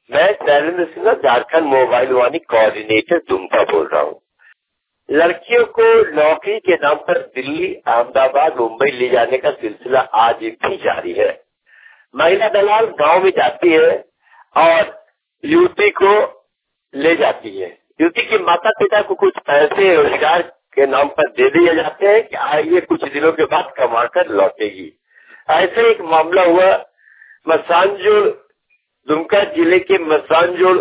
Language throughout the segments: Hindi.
मैं शैलेंद्र सिन्हा, झारखंड मोबाइल वाणी कोऑर्डिनेटर दुमका बोल रहा हूँ। लड़कियों को नौकरी के नाम पर दिल्ली, अहमदाबाद, मुंबई ले जाने का सिलसिला आज भी जारी है। महिला दलाल गांव में जाती है और युवती को ले जाती है। युवती के माता पिता को कुछ पैसे रोजगार के नाम पर दे दिए जाते हैं कि आइए कुछ दिनों के बाद कमा कर लौटेगी। ऐसे एक मामला हुआ मसानजोड़, दुमका जिले के मसानजोड़।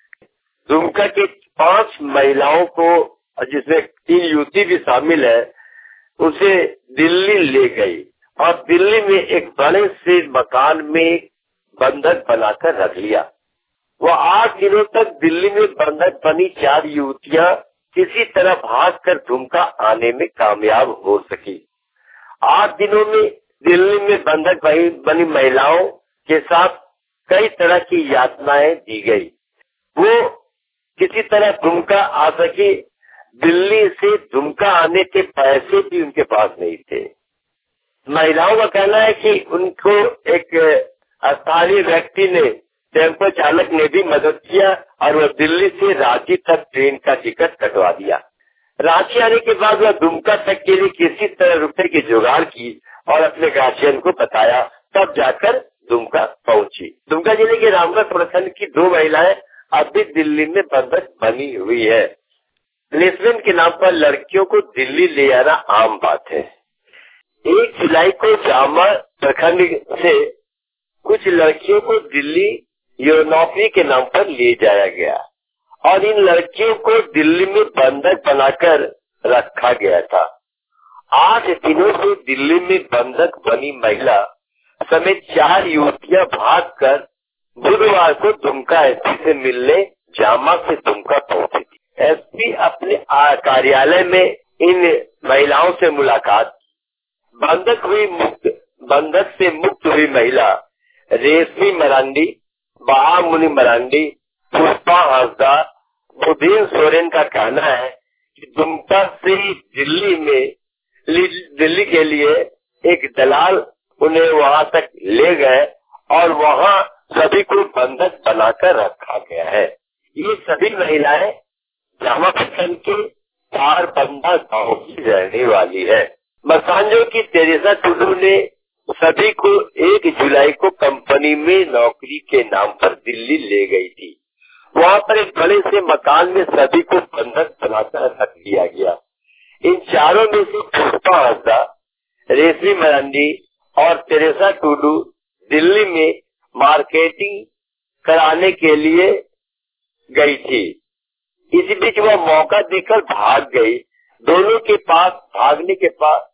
दुमका के 5 महिलाओं को, जिसमें 3 युवती भी शामिल है, उसे दिल्ली ले गई और दिल्ली में एक बड़े से मकान में बंधक बनाकर रख लिया। वो 8 दिनों तक दिल्ली में बंधक बनी 4 युवतियां किसी तरह भागकर दुमका आने में कामयाब हो सकी। 8 दिनों में दिल्ली में बंधक बनी महिलाओं के साथ कई तरह की यातनाएं दी गई। वो किसी तरह दुमका आ सकी। दिल्ली से दुमका आने के पैसे भी उनके पास नहीं थे। महिलाओं का कहना है कि उनको एक स्थानीय व्यक्ति ने, टेम्पो चालक ने भी मदद किया और वह दिल्ली से रांची तक ट्रेन का टिकट कटवा दिया। रांची आने के बाद वह दुमका तक के लिए किसी तरह रुपए की जुगाड़ की और अपने गार्जियन को बताया, तब जाकर दुमका पहुंची। दुमका जिले के रामगढ़ प्रखंड की 2 महिलाएं अब भी दिल्ली में बंधक बनी हुई है। प्लेसमेंट के नाम पर लड़कियों को दिल्ली ले आना आम बात है। 1 जुलाई को जामा प्रखंड से कुछ लड़कियों को दिल्ली नौकरी के नाम पर ले जाया गया और इन लड़कियों को दिल्ली में बंधक बनाकर रखा गया था। 8 दिनों से दिल्ली में बंधक बनी महिला समेत 4 युवतियां भागकर बुधवार को दुमका एसपी से मिलने जामा से दुमका पहुंची थी। एसपी अपने कार्यालय में इन महिलाओं से मुलाकात। बंधक से मुक्त हुई महिला रेशमी मरांडी, महामुनि मरांडी, पुष्पा हांसदा, बुधीन सोरेन का कहना है कि दुमका से दिल्ली के लिए एक दलाल उन्हें वहां तक ले गए और वहां सभी को बंधक बनाकर रखा गया है। ये सभी महिलाएं जामा प्रखंड के तारबंदा गांव की रहने वाली है। मसांजो की तेरेसा टुडू ने सभी को 1 जुलाई को कंपनी में नौकरी के नाम पर दिल्ली ले गई थी। वहां पर एक बड़े से मकान में सभी को बंधक बनाकर रख दिया गया। इन चारों में से पुष्पा हांसदा, रेशमी मरांडी और तेरेसा टुडू दिल्ली में मार्केटिंग कराने के लिए गई थी। इसी बीच वह मौका देकर भाग गई। दोनों के पास भागने के बाद